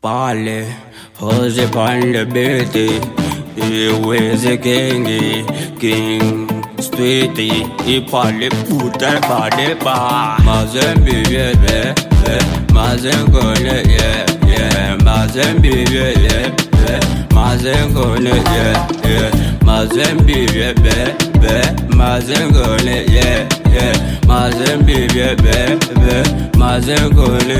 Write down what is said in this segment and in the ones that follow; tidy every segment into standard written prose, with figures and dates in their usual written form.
Parle, Jose Pande Betty, Where's the King, Streety, he parle puta bade ba. Mazembe, Mazengone, Mazembe, Mazengone, Mazembe, Mazengone, Mazembe, Mazengone,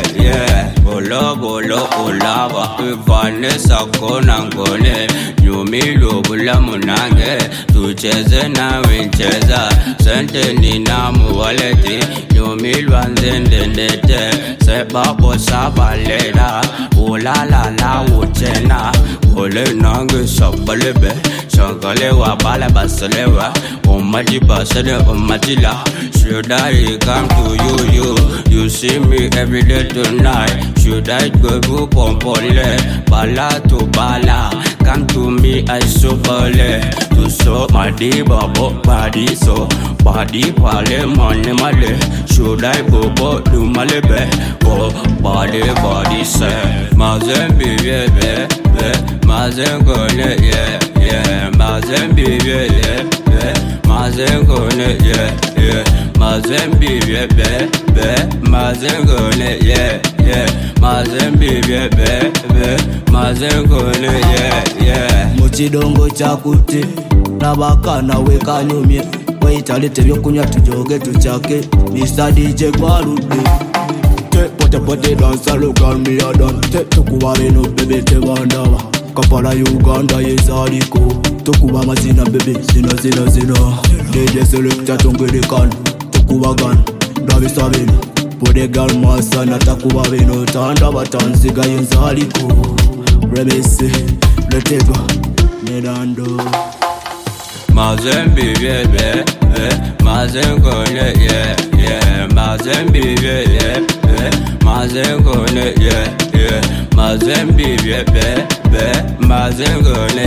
Bolo, Olava, Vanessa Konangone, Yumilo Bulamunange, Tucheze na Wincheza, Senteni na Mualeti, Yumilwanzendete, Sebabo Sabaleda, Ulala Uchena, Ole Nangu Sabalebe, Shankalewa Balabasalewa, Omadi Basade, Omadila. Should I come to you see me every day tonight. Should I go to Pompole, Bala to Bala? Come to me, I so bale. To so my diva, body so body pale, money male. Should I go to Malebe? Oh, body say, Mazembe, Mazengone, Mazembe, Mazengone, Mazembe, Mazengone, Mazembe, Mazengone, Muchidongo chakuti nabakana wekanyumye waitalete byokunywa tujoge tuchake Mr. DJ Kwalude Pote dansa local me a done Tokuba beno bebe tebandaba Kapala Uganda yezaliko Tokuba mazina bebe zina DJ selecta tongelekan Tokuba gan Davisa beno Bodegal masana takuba beno Tanda batanziga yezaliko Remese Letego Medando Mazembe, Mazengone, Mazembe, Mazengone, Mazembe, Mazengone,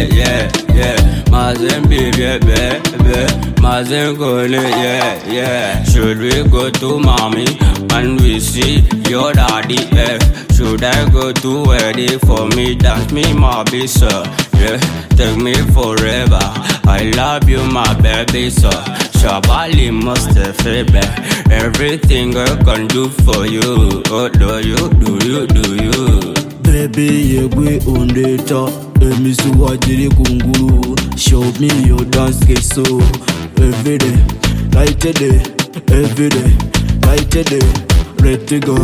Mazengone, Should we go to mommy and we see your daddy? Should I go to wedding for me? Dance me, my sir. Take me forever. I love you, my baby, so Shabali must have everything I can do for you. Oh, do you? Baby, yegwe ondeta Emisu wajiri kunguru Show me your dance so every day, night a day, every day, night a day, ready to go.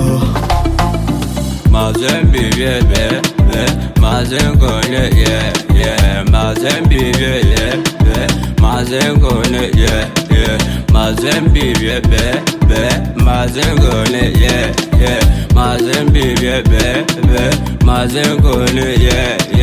Mazembe, Mazengone, Mazembe, Mazengone, Mazembe, Mazengone, Mazembe, Mazengone,